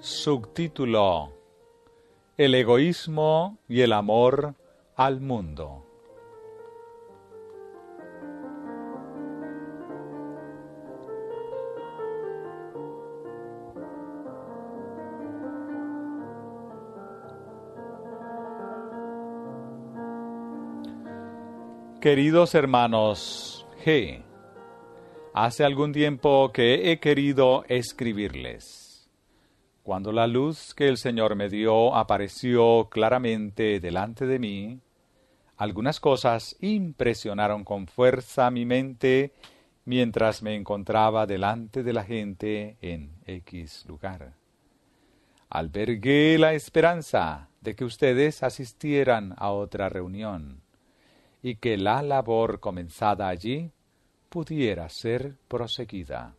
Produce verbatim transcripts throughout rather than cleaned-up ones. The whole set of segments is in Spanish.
Subtítulo: El egoísmo y el amor al mundo. Queridos hermanos G, hace algún tiempo que he querido escribirles. Cuando la luz que el Señor me dio apareció claramente delante de mí, algunas cosas impresionaron con fuerza mi mente mientras me encontraba delante de la gente en X lugar. Albergué la esperanza de que ustedes asistieran a otra reunión y que la labor comenzada allí pudiera ser proseguida.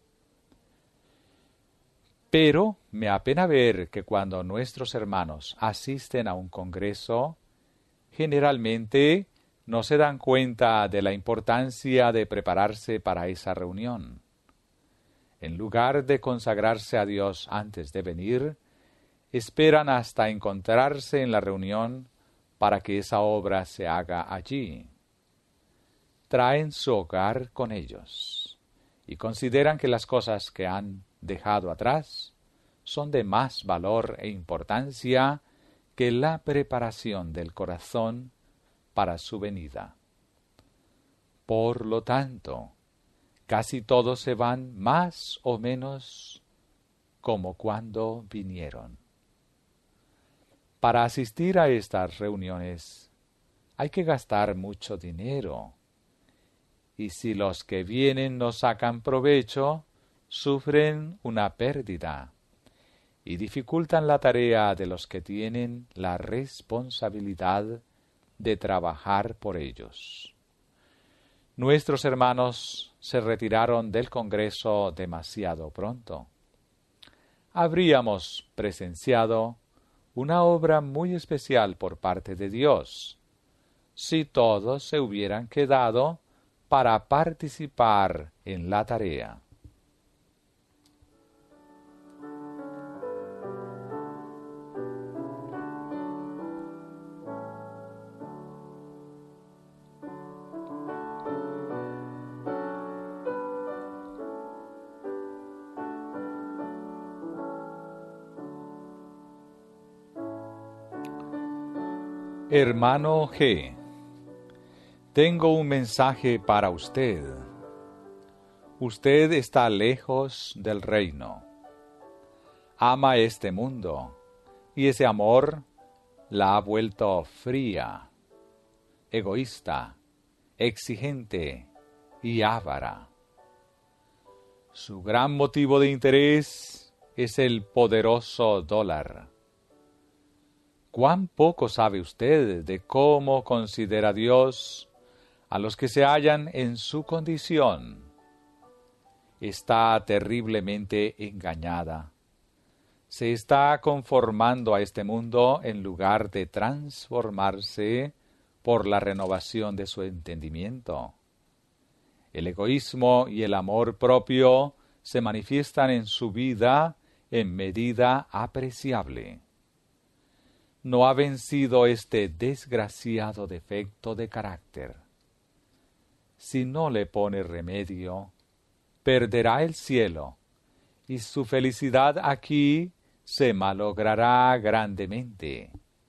Pero me apena ver que cuando nuestros hermanos asisten a un congreso, generalmente no se dan cuenta de la importancia de prepararse para esa reunión. En lugar de consagrarse a Dios antes de venir, esperan hasta encontrarse en la reunión para que esa obra se haga allí. Traen su hogar con ellos y consideran que las cosas que han dejado atrás son de más valor e importancia que la preparación del corazón para su venida. Por lo tanto, casi todos se van más o menos como cuando vinieron. Para asistir a estas reuniones hay que gastar mucho dinero, y si los que vienen no sacan provecho, sufren una pérdida y dificultan la tarea de los que tienen la responsabilidad de trabajar por ellos. Nuestros hermanos se retiraron del Congreso demasiado pronto. Habríamos presenciado una obra muy especial por parte de Dios si todos se hubieran quedado para participar en la tarea. Hermano G, tengo un mensaje para usted. Usted está lejos del reino. Ama este mundo, y ese amor la ha vuelto fría, egoísta, exigente y avara. Su gran motivo de interés es el poderoso dólar. ¿Cuán poco sabe usted de cómo considera Dios a los que se hallan en su condición? Está terriblemente engañada. Se está conformando a este mundo en lugar de transformarse por la renovación de su entendimiento. El egoísmo y el amor propio se manifiestan en su vida en medida apreciable. No ha vencido este desgraciado defecto de carácter. Si no le pone remedio, perderá el cielo, y su felicidad aquí se malogrará grandemente.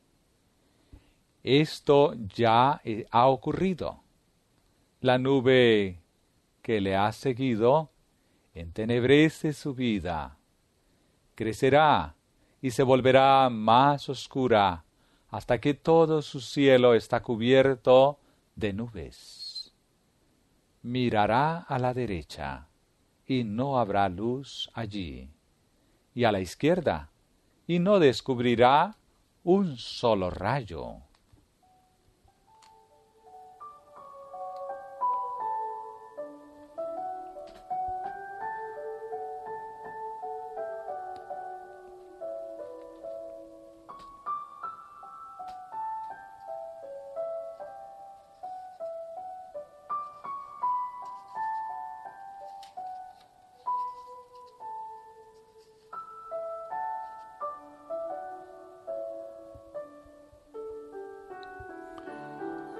Esto ya ha ocurrido. La nube que le ha seguido entenebrece su vida. Crecerá y se volverá más oscura hasta que todo su cielo está cubierto de nubes. Mirará a la derecha y no habrá luz allí, y a la izquierda y no descubrirá un solo rayo.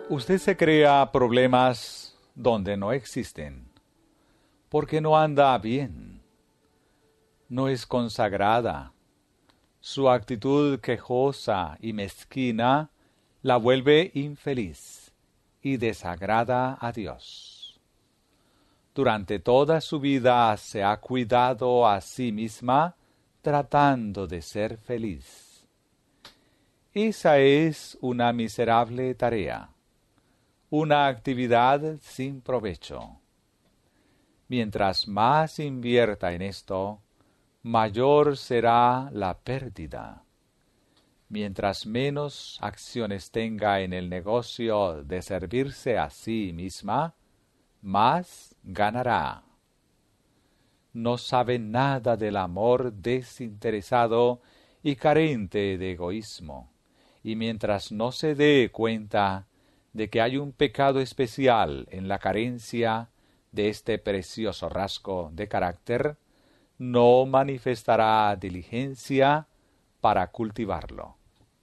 Usted se crea problemas donde no existen, porque no anda bien, no es consagrada. Su actitud quejosa y mezquina la vuelve infeliz y desagrada a Dios. Durante toda su vida se ha cuidado a sí misma tratando de ser feliz. Esa es una miserable tarea, una actividad sin provecho. Mientras más invierta en esto, mayor será la pérdida. Mientras menos acciones tenga en el negocio de servirse a sí misma, más ganará. No sabe nada del amor desinteresado y carente de egoísmo, y mientras no se dé cuenta de que hay un pecado especial en la carencia de este precioso rasgo de carácter, no manifestará diligencia para cultivarlo.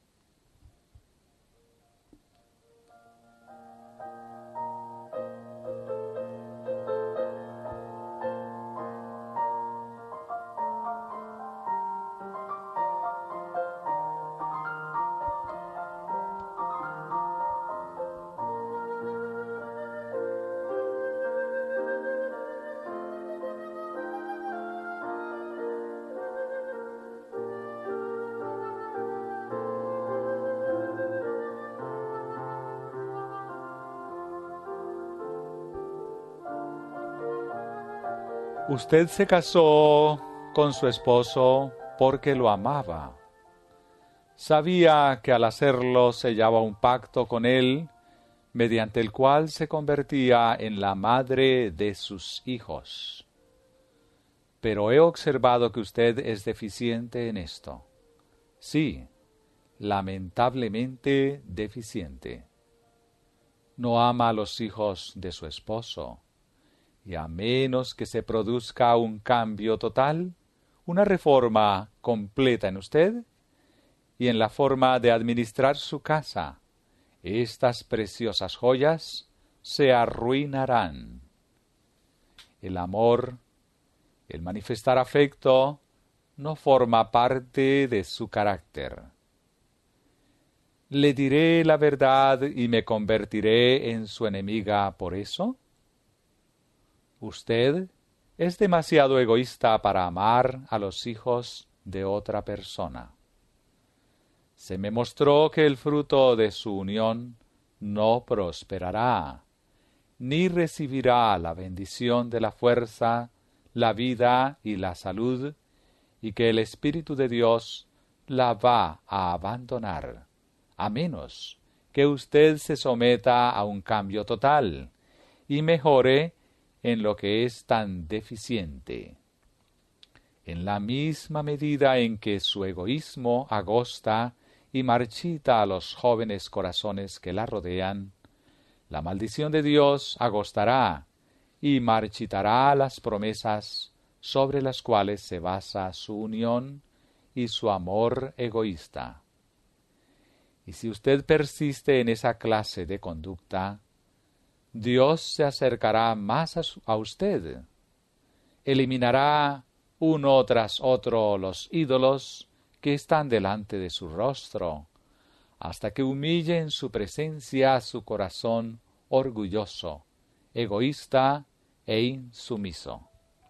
Usted se casó con su esposo porque lo amaba. Sabía que al hacerlo sellaba un pacto con él, mediante el cual se convertía en la madre de sus hijos. Pero he observado que usted es deficiente en esto. Sí, lamentablemente deficiente. No ama a los hijos de su esposo. Y a menos que se produzca un cambio total, una reforma completa en usted y en la forma de administrar su casa, estas preciosas joyas se arruinarán. El amor, el manifestar afecto, no forma parte de su carácter. ¿Le diré la verdad y me convertiré en su enemiga por eso? Usted es demasiado egoísta para amar a los hijos de otra persona. Se me mostró que el fruto de su unión no prosperará, ni recibirá la bendición de la fuerza, la vida y la salud, y que el Espíritu de Dios la va a abandonar, a menos que usted se someta a un cambio total y mejore en lo que es tan deficiente. En la misma medida en que su egoísmo agosta y marchita a los jóvenes corazones que la rodean, la maldición de Dios agostará y marchitará las promesas sobre las cuales se basa su unión y su amor egoísta. Y si usted persiste en esa clase de conducta, Dios se acercará más a, su, a usted, eliminará uno tras otro los ídolos que están delante de su rostro, hasta que humille en su presencia su corazón orgulloso, egoísta e insumiso.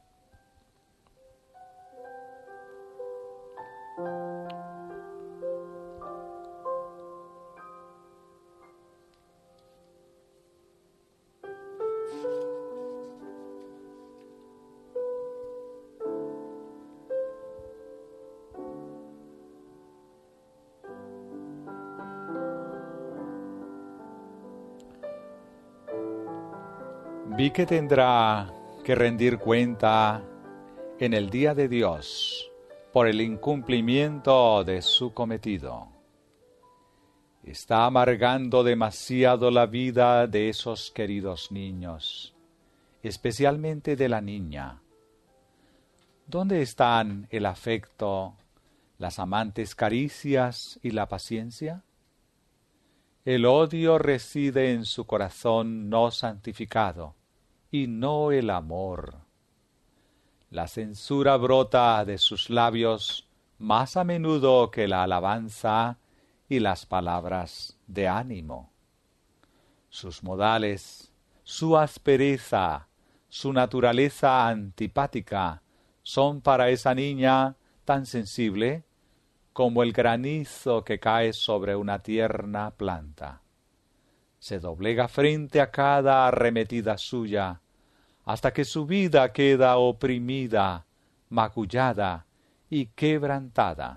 Vi que tendrá que rendir cuenta en el día de Dios por el incumplimiento de su cometido. Está amargando demasiado la vida de esos queridos niños, especialmente de la niña. ¿Dónde están el afecto, las amantes caricias y la paciencia? El odio reside en su corazón no santificado, y no el amor. La censura brota de sus labios más a menudo que la alabanza y las palabras de ánimo. Sus modales, su aspereza, su naturaleza antipática son para esa niña tan sensible como el granizo que cae sobre una tierna planta. Se doblega frente a cada arremetida suya, hasta que su vida queda oprimida, magullada y quebrantada.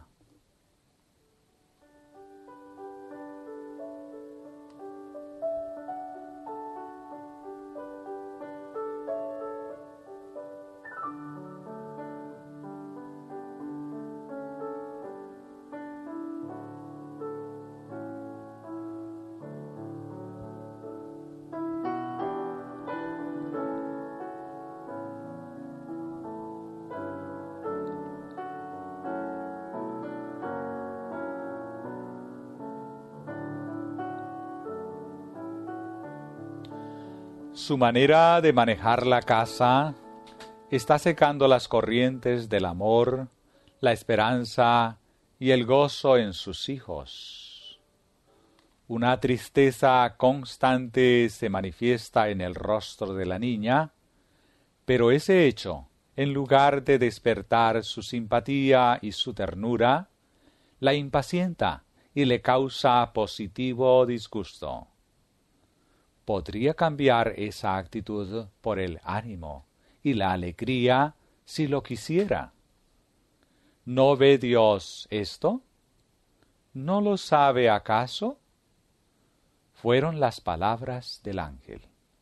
Su manera de manejar la casa está secando las corrientes del amor, la esperanza y el gozo en sus hijos. Una tristeza constante se manifiesta en el rostro de la niña, pero ese hecho, en lugar de despertar su simpatía y su ternura, la impacienta y le causa positivo disgusto. Podría cambiar esa actitud por el ánimo y la alegría si lo quisiera. ¿No ve Dios esto? ¿No lo sabe acaso? Fueron las palabras del ángel.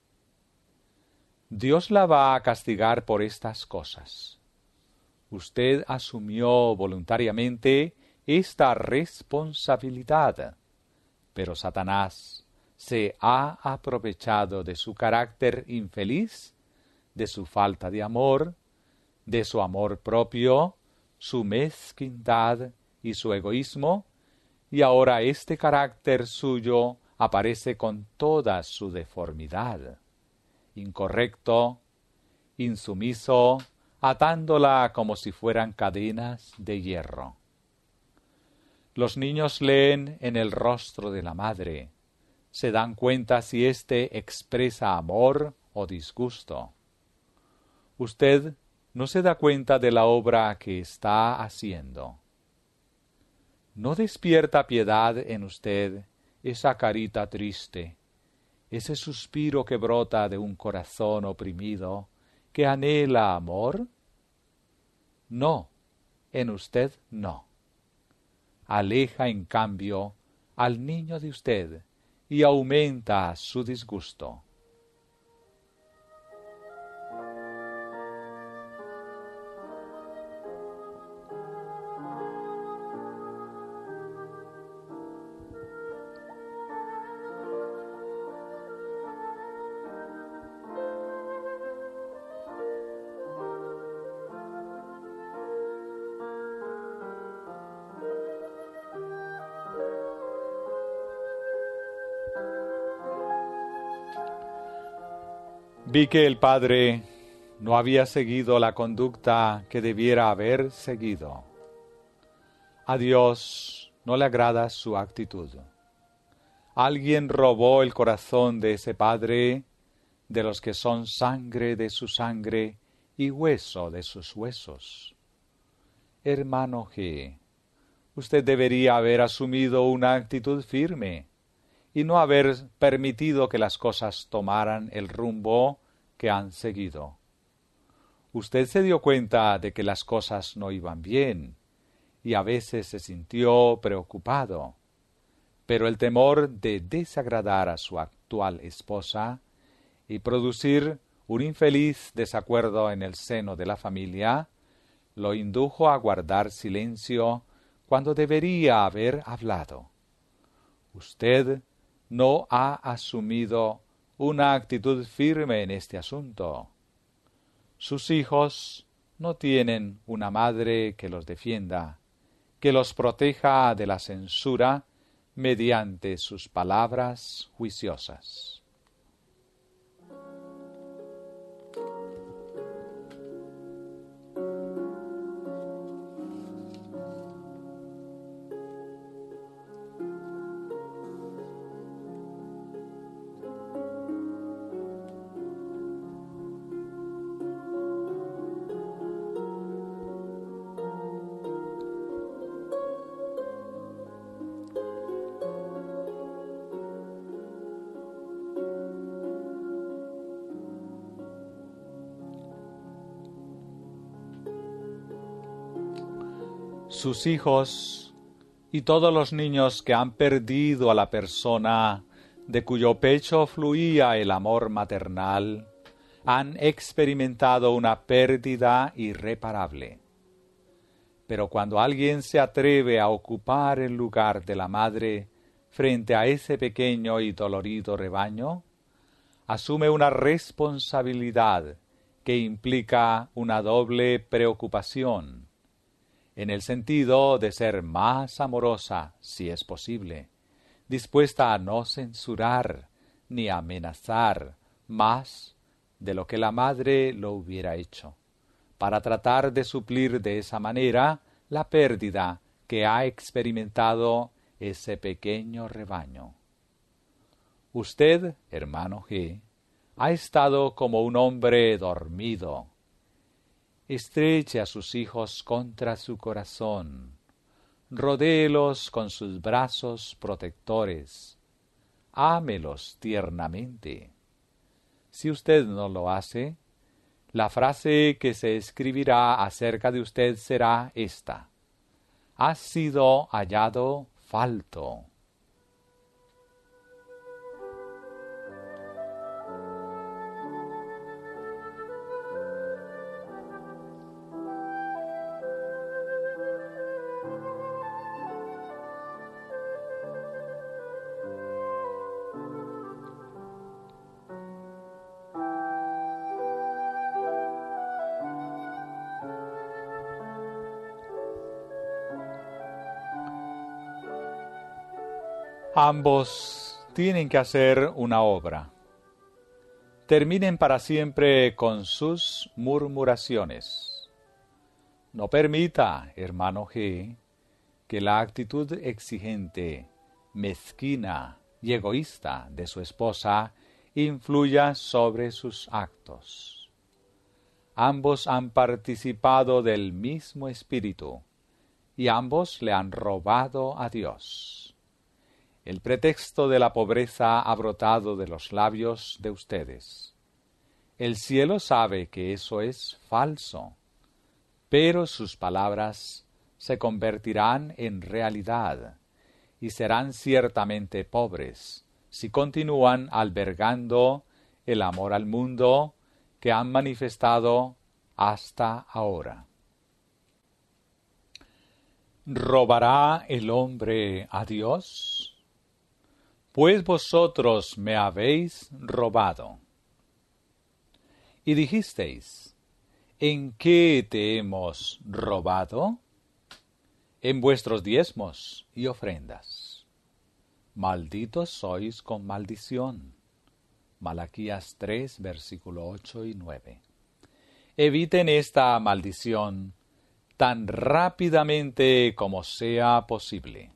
Dios la va a castigar por estas cosas. Usted asumió voluntariamente esta responsabilidad, pero Satanás se ha aprovechado de su carácter infeliz, de su falta de amor, de su amor propio, su mezquindad y su egoísmo, y ahora este carácter suyo aparece con toda su deformidad, incorrecto, insumiso, atándola como si fueran cadenas de hierro. Los niños leen en el rostro de la madre, se dan cuenta si éste expresa amor o disgusto. Usted no se da cuenta de la obra que está haciendo. ¿No despierta piedad en usted esa carita triste, ese suspiro que brota de un corazón oprimido que anhela amor? No, en usted no. Aleja en cambio al niño de usted y aumenta su disgusto. Vi que el padre no había seguido la conducta que debiera haber seguido. A Dios no le agrada su actitud. Alguien robó el corazón de ese padre, de los que son sangre de su sangre y hueso de sus huesos. Hermano G., usted debería haber asumido una actitud firme y no haber permitido que las cosas tomaran el rumbo que han seguido. Usted se dio cuenta de que las cosas no iban bien y a veces se sintió preocupado, pero el temor de desagradar a su actual esposa y producir un infeliz desacuerdo en el seno de la familia lo indujo a guardar silencio cuando debería haber hablado. Usted no ha asumido una actitud firme en este asunto. Sus hijos no tienen una madre que los defienda, que los proteja de la censura, mediante sus palabras juiciosas. Sus hijos y todos los niños que han perdido a la persona de cuyo pecho fluía el amor maternal han experimentado una pérdida irreparable. Pero cuando alguien se atreve a ocupar el lugar de la madre frente a ese pequeño y dolorido rebaño, asume una responsabilidad que implica una doble preocupación, en el sentido de ser más amorosa, si es posible, dispuesta a no censurar ni amenazar más de lo que la madre lo hubiera hecho, para tratar de suplir de esa manera la pérdida que ha experimentado ese pequeño rebaño. Usted, hermano G., ha estado como un hombre dormido. Estreche a sus hijos contra su corazón, rodéelos con sus brazos protectores, ámelos tiernamente. Si usted no lo hace, la frase que se escribirá acerca de usted será esta: has sido hallado falto. Ambos tienen que hacer una obra. Terminen para siempre con sus murmuraciones. No permita, hermano G., que la actitud exigente, mezquina y egoísta de su esposa influya sobre sus actos. Ambos han participado del mismo espíritu y ambos le han robado a Dios. El pretexto de la pobreza ha brotado de los labios de ustedes. El cielo sabe que eso es falso, pero sus palabras se convertirán en realidad y serán ciertamente pobres si continúan albergando el amor al mundo que han manifestado hasta ahora. ¿Robará el hombre a Dios? Pues vosotros me habéis robado. Y dijisteis, ¿en qué te hemos robado? En vuestros diezmos y ofrendas. Malditos sois con maldición. Malaquías tres, versículo ocho y nueve. Eviten esta maldición tan rápidamente como sea posible.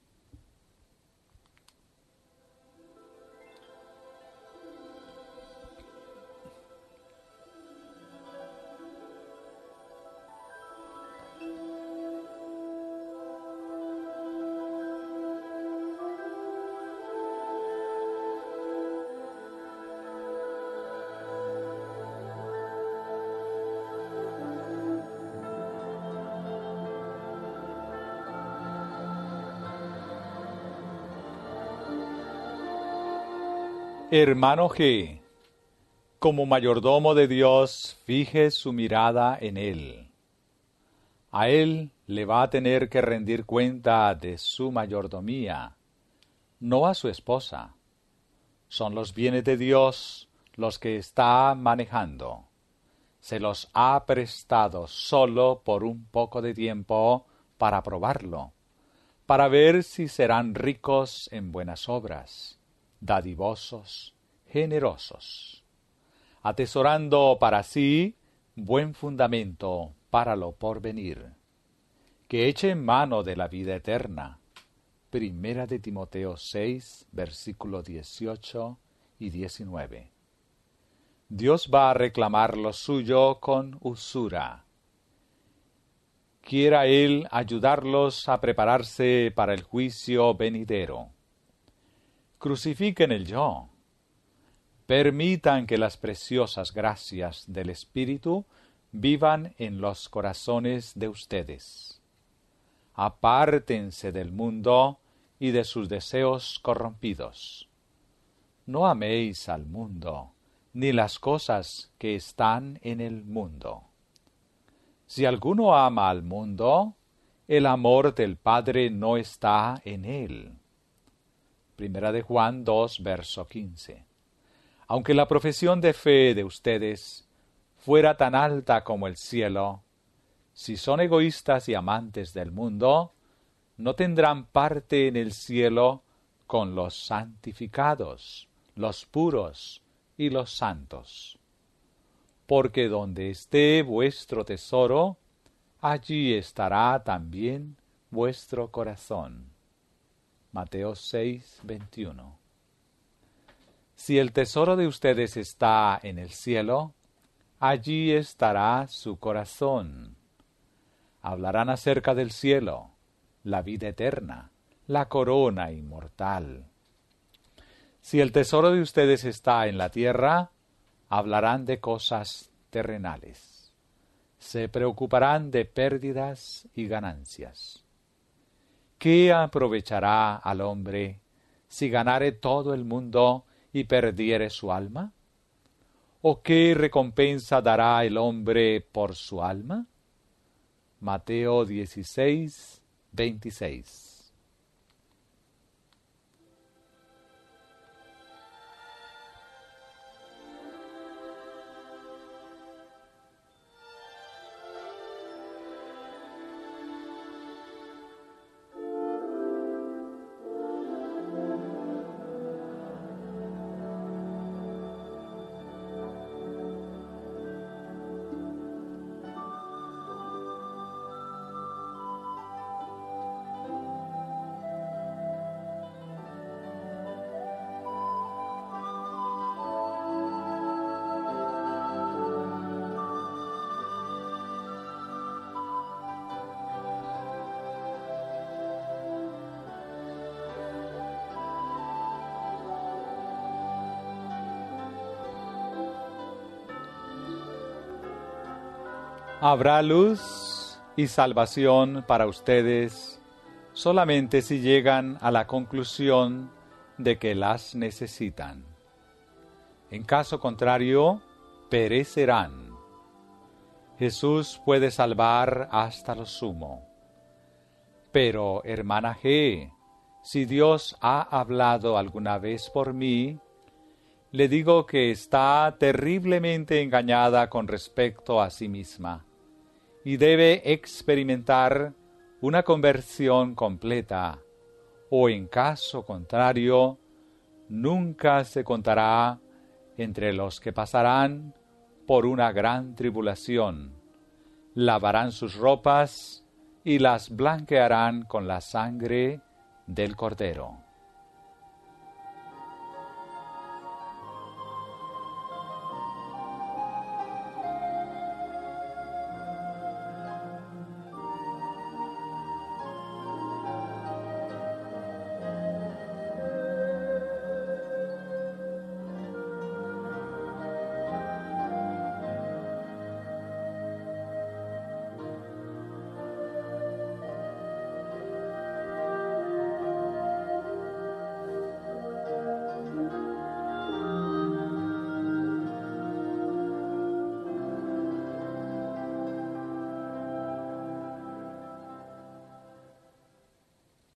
Hermano G., como mayordomo de Dios, fije su mirada en Él. A Él le va a tener que rendir cuenta de su mayordomía, no a su esposa. Son los bienes de Dios los que está manejando. Se los ha prestado solo por un poco de tiempo para probarlo, para ver si serán ricos en buenas obras, dadivosos, generosos, atesorando para sí buen fundamento para lo porvenir, que echen mano de la vida eterna. Primera de Timoteo seis, versículo dieciocho y diecinueve. Dios va a reclamar lo suyo con usura. Quiera Él ayudarlos a prepararse para el juicio venidero. Crucifiquen el yo. Permitan que las preciosas gracias del Espíritu vivan en los corazones de ustedes. Apártense del mundo y de sus deseos corrompidos. No améis al mundo, ni las cosas que están en el mundo. Si alguno ama al mundo, el amor del Padre no está en él. Primera de Juan dos, verso quince. Aunque la profesión de fe de ustedes fuera tan alta como el cielo, si son egoístas y amantes del mundo, no tendrán parte en el cielo con los santificados, los puros y los santos. Porque donde esté vuestro tesoro, allí estará también vuestro corazón. Mateo seis, veintiuno. Si el tesoro de ustedes está en el cielo, allí estará su corazón. Hablarán acerca del cielo, la vida eterna, la corona inmortal. Si el tesoro de ustedes está en la tierra, hablarán de cosas terrenales. Se preocuparán de pérdidas y ganancias. ¿Qué aprovechará al hombre si ganare todo el mundo y perdiere su alma? ¿O qué recompensa dará el hombre por su alma? Mateo dieciséis, veintiséis. Habrá luz y salvación para ustedes solamente si llegan a la conclusión de que las necesitan. En caso contrario, perecerán. Jesús puede salvar hasta lo sumo. Pero, hermana G., si Dios ha hablado alguna vez por mí, le digo que está terriblemente engañada con respecto a sí misma y debe experimentar una conversión completa, o en caso contrario, nunca se contará entre los que pasarán por una gran tribulación, lavarán sus ropas y las blanquearán con la sangre del Cordero.